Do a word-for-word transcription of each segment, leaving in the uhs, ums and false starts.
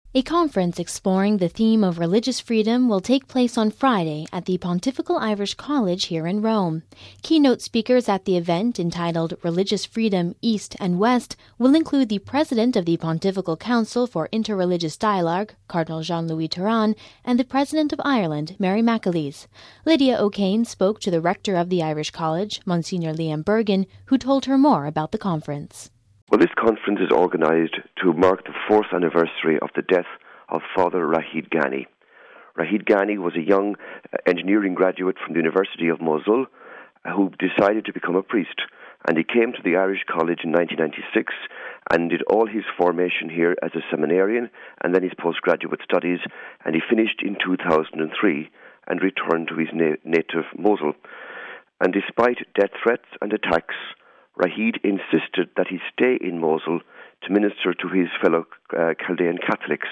A conference exploring the theme of religious freedom will take place on Friday at the Pontifical Irish College here in Rome. Keynote speakers at the event, entitled Religious Freedom East and West, will include the President of the Pontifical Council for Interreligious Dialogue, Cardinal Jean-Louis Thuram, and the President of Ireland, Mary McAleese. Lydia O'Kane spoke to the Rector of the Irish College, Monsignor Liam Bergin, who told her more about the conference. Well, this conference is organised to mark the fourth anniversary of the death of Father Rachid Ghani. Rachid Ghani was a young engineering graduate from the University of Mosul who decided to become a priest. And he came to the Irish College in nineteen ninety-six and did all his formation here as a seminarian and then his postgraduate studies. And he finished in two thousand three and returned to his na- native Mosul. And despite death threats and attacks, Rachid insisted that he stay in Mosul to minister to his fellow uh, Chaldean Catholics.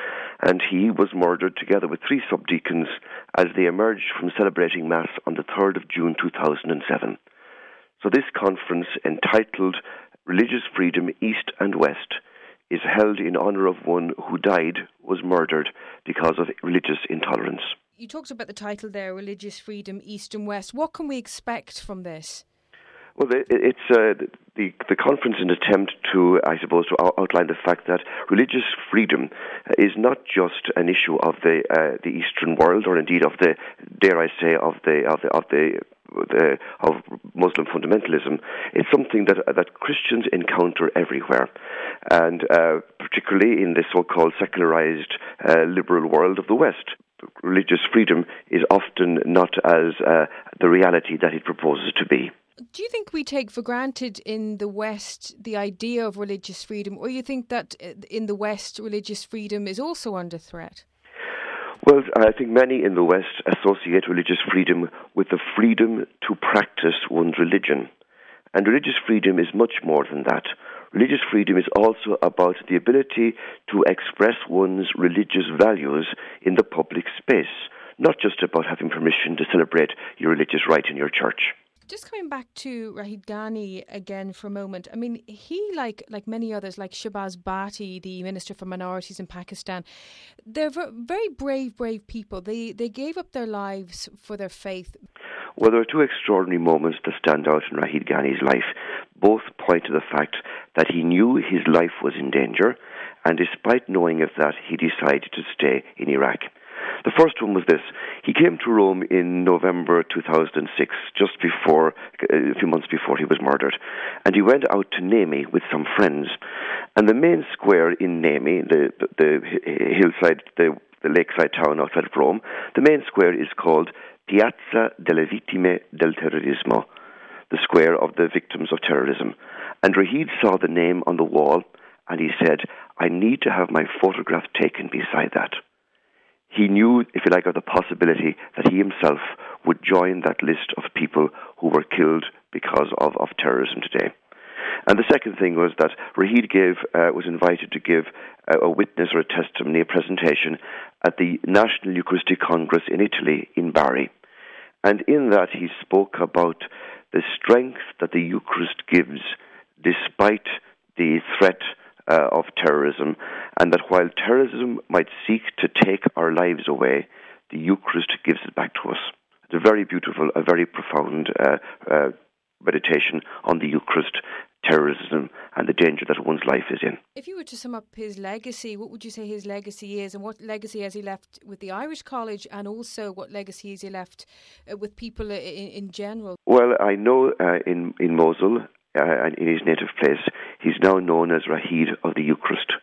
And he was murdered together with three subdeacons as they emerged from celebrating Mass on the third of June two thousand seven. So this conference, entitled Religious Freedom East and West, is held in honour of one who died, was murdered because of religious intolerance. You talked about the title there, Religious Freedom East and West. What can we expect from this? Well, it's uh, the the conference an attempt to, I suppose, to outline the fact that religious freedom is not just an issue of the uh, the Eastern world, or indeed of the, dare I say, of the of the of the, the of Muslim fundamentalism. It's something that that Christians encounter everywhere, and uh, particularly in the so-called secularized uh, liberal world of the West. Religious freedom is often not as uh, the reality that it proposes to be. Do you think we take for granted in the West the idea of religious freedom, or you think that in the West religious freedom is also under threat? Well, I think many in the West associate religious freedom with the freedom to practice one's religion. And religious freedom is much more than that. Religious freedom is also about the ability to express one's religious values in the public space, not just about having permission to celebrate your religious rite in your church. Just coming back to Rachid Ghani again for a moment. I mean, he, like like many others, like Shahbaz Bhatti, the Minister for Minorities in Pakistan, they're very brave, brave people. They they gave up their lives for their faith. Well, there are two extraordinary moments that stand out in Rachid Ghani's life. Both point to the fact that he knew his life was in danger, and despite knowing of that, he decided to stay in Iraq. The first one was this. He came to Rome in November two thousand six, just before, a few months before he was murdered. And he went out to Nemi with some friends. And the main square in Nemi, the, the, the hillside, the, the lakeside town outside of Rome, the main square is called Piazza delle Vittime del Terrorismo, the square of the victims of terrorism. And Rachid saw the name on the wall, and he said, I need to have my photograph taken beside that. He knew, if you like, of the possibility that he himself would join that list of people who were killed because of, of terrorism today. And the second thing was that Rachid gave, uh, was invited to give a, a witness or a testimony, a presentation at the National Eucharistic Congress in Italy, in Bari. And in that he spoke about the strength that the Eucharist gives despite the threat Uh, of terrorism, and that while terrorism might seek to take our lives away, the Eucharist gives it back to us. It's a very beautiful, a very profound uh, uh, meditation on the Eucharist, terrorism, and the danger that one's life is in. If you were to sum up his legacy, what would you say his legacy is, and what legacy has he left with the Irish College, and also what legacy has he left uh, with people in, in general? Well, I know uh, in, in Mosul, Uh, and in his native place, he's now known as Rachid of the Eucharist.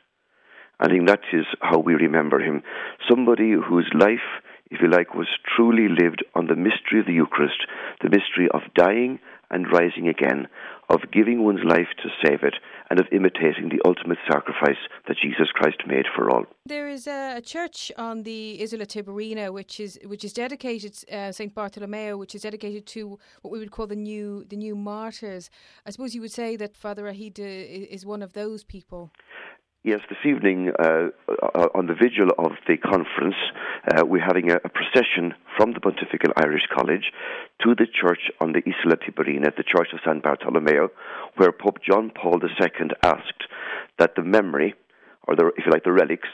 I think that is how we remember him. Somebody whose life, if you like, was truly lived on the mystery of the Eucharist, the mystery of dying and rising again, of giving one's life to save it, and of imitating the ultimate sacrifice that Jesus Christ made for all. There is a church on the Isola Tiberina, which is which is dedicated, uh, Saint Bartolomeo, which is dedicated to what we would call the new the new martyrs. I suppose you would say that Father Rachid uh, is one of those people. Yes, this evening, uh, on the vigil of the conference, uh, we're having a, a procession from the Pontifical Irish College to the church on the Isola Tiberina, the Church of San Bartolomeo, where Pope John Paul the Second asked that the memory, or the, if you like, the relics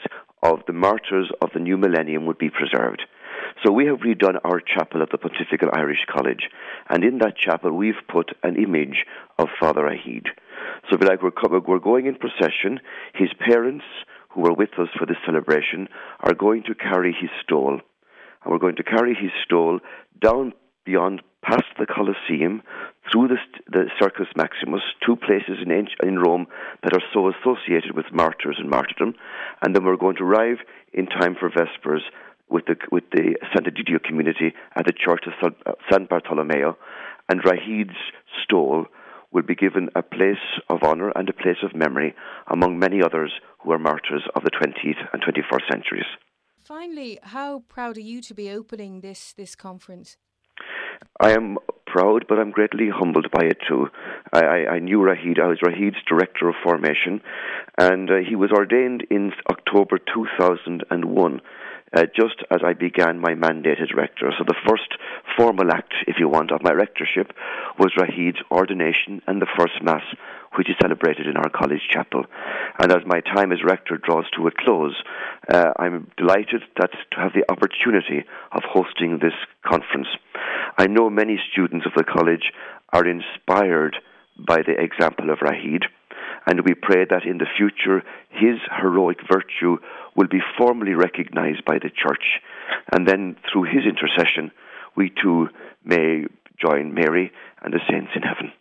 of the martyrs of the new millennium would be preserved. So we have redone our chapel at the Pontifical Irish College, and in that chapel we've put an image of Father Rahid. So be like we're, we're going in procession. His parents, who were with us for this celebration, are going to carry his stole. And we're going to carry his stole down beyond, past the Colosseum, through the, the Circus Maximus, two places in, in Rome that are so associated with martyrs and martyrdom. And then we're going to arrive in time for Vespers with the with the Sant'Egidio community at the Church of San Bartolomeo. And Rahid's stole will be given a place of honour and a place of memory among many others who are martyrs of the twentieth and twenty-first centuries. Finally, how proud are you to be opening this, this conference? I am proud, but I'm greatly humbled by it too. I, I, I knew Rahid. I was Rahid's Director of Formation, and uh, he was ordained in October two thousand one. Uh, just as I began my mandate as rector. So the first formal act, if you want, of my rectorship was Rahid's ordination and the first Mass, which is celebrated in our college chapel. And as my time as rector draws to a close, uh, I'm delighted that to have the opportunity of hosting this conference. I know many students of the college are inspired by the example of Rahid, and we pray that in the future his heroic virtue will be formally recognized by the Church, and then through his intercession we too may join Mary and the saints in heaven.